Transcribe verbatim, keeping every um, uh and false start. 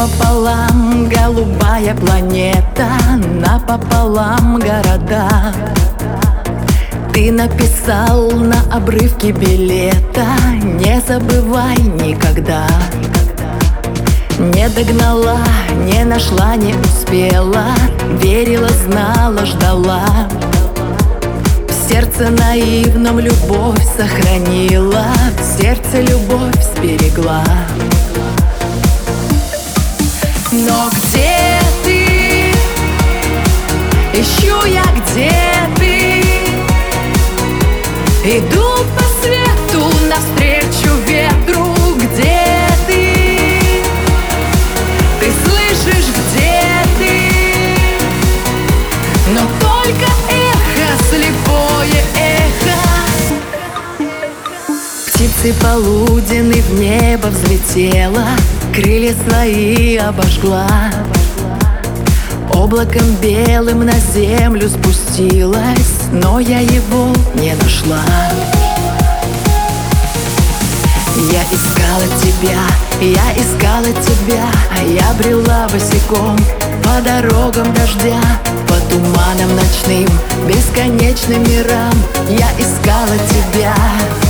Напополам голубая планета, напополам города. Ты написал на обрывке билета: не забывай никогда. Не догнала, не нашла, не успела, верила, знала, ждала. В сердце наивном любовь сохранила, в сердце любовь сберегла. Но где ты? Ищу я, где ты? Иду по свету навстречу ветру. Где ты? Ты слышишь, где ты? Но только эхо, слепое эхо. Птицей полуденной в небо взлетела, крылья свои обожгла. Облаком белым на землю спустилась, но я его не нашла. Я искала тебя, я искала тебя, а я брела босиком по дорогам дождя, по туманам ночным, бесконечным мирам. Я искала тебя.